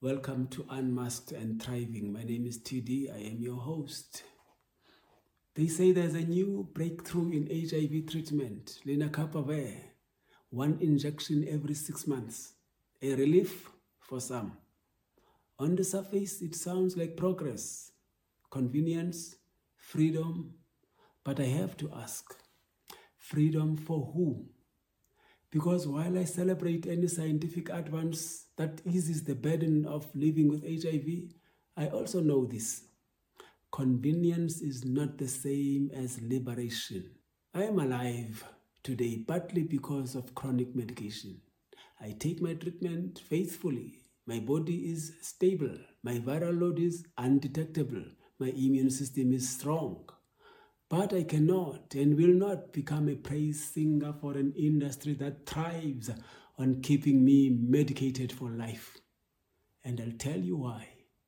Welcome to Unmasked and Thriving. My name is TD. I am your host. They say there's a new breakthrough in HIV treatment, lenacapavir, 1 injection every 6 months, a relief for some. On the surface, it sounds like progress, convenience, freedom, but I have to ask, freedom for who? Because while I celebrate any scientific advance that eases the burden of living with HIV, I also know this. Convenience is not the same as liberation. I am alive today partly because of chronic medication. I take my treatment faithfully. My body is stable. My viral load is undetectable. My immune system is strong. But I cannot and will not become a praise singer for an industry that thrives on keeping me medicated for life. And I'll tell you why.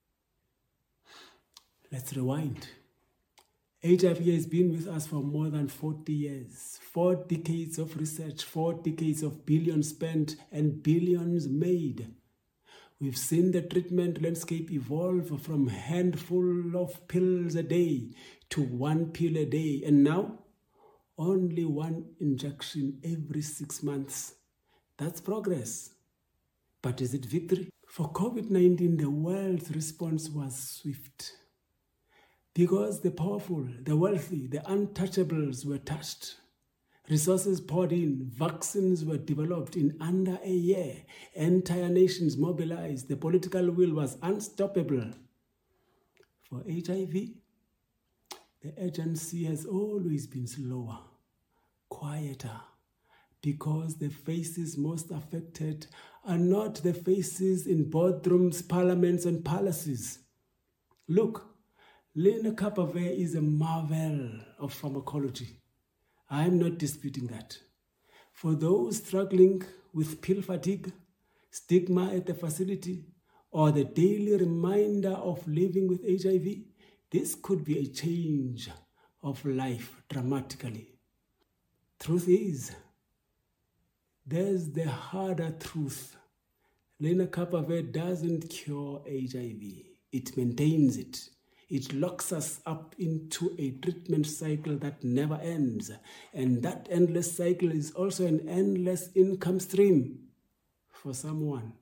Let's rewind. HIV has been with us for more than 40 years, 4 decades of research, 4 decades of billions spent and billions made. We've seen the treatment landscape evolve from a handful of pills a day to 1 pill a day, and now only 1 injection every 6 months. That's progress. But is it victory? For COVID-19, the world's response was swift. Because the powerful, the wealthy, the untouchables were touched. Resources poured in, vaccines were developed in under a year, entire nations mobilized, the political will was unstoppable. For HIV, the urgency has always been slower, quieter, because the faces most affected are not the faces in boardrooms, parliaments, and palaces. Look, lenacapavir is a marvel of pharmacology. I'm not disputing that. For those struggling with pill fatigue, stigma at the facility, or the daily reminder of living with HIV, this could be a change of life dramatically. Truth is, there's the harder truth. Lenacapavir doesn't cure HIV. It maintains it. It locks us up into a treatment cycle that never ends. And that endless cycle is also an endless income stream for someone.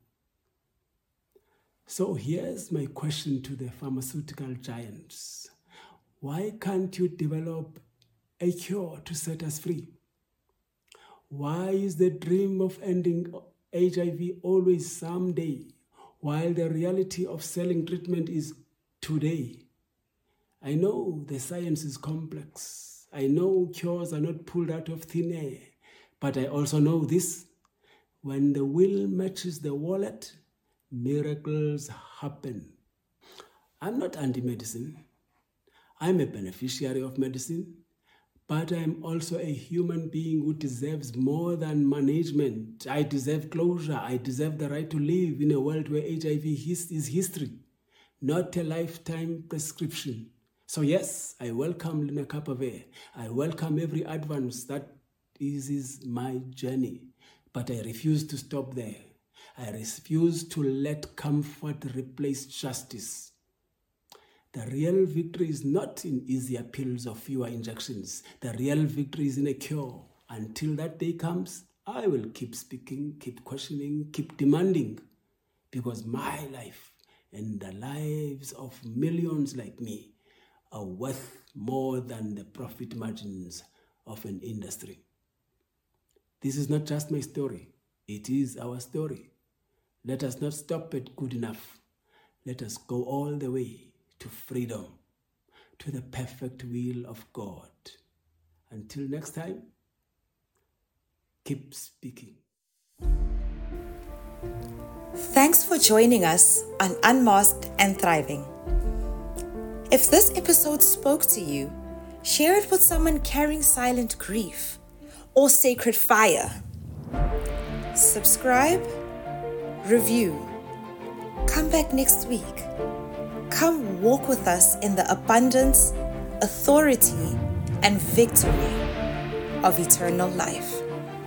So here's my question to the pharmaceutical giants. Why can't you develop a cure to set us free? Why is the dream of ending HIV always someday, while the reality of selling treatment is today? I know the science is complex. I know cures are not pulled out of thin air. But I also know this. When the will matches the wallet, miracles happen. I'm not anti-medicine. I'm a beneficiary of medicine. But I'm also a human being who deserves more than management. I deserve closure. I deserve the right to live in a world where HIV is history, not a lifetime prescription. So yes, I welcome lenacapavir. I welcome every advance that eases my journey. But I refuse to stop there. I refuse to let comfort replace justice. The real victory is not in easier pills or fewer injections. The real victory is in a cure. Until that day comes, I will keep speaking, keep questioning, keep demanding. Because my life and the lives of millions like me are worth more than the profit margins of an industry. This is not just my story. It is our story. Let us not stop at good enough. Let us go all the way to freedom, to the perfect will of God. Until next time, keep speaking. Thanks for joining us on Unmasked and Thriving. If this episode spoke to you, share it with someone carrying silent grief or sacred fire. Subscribe, review. Come back next week. Come walk with us in the abundance, authority, and victory of eternal life.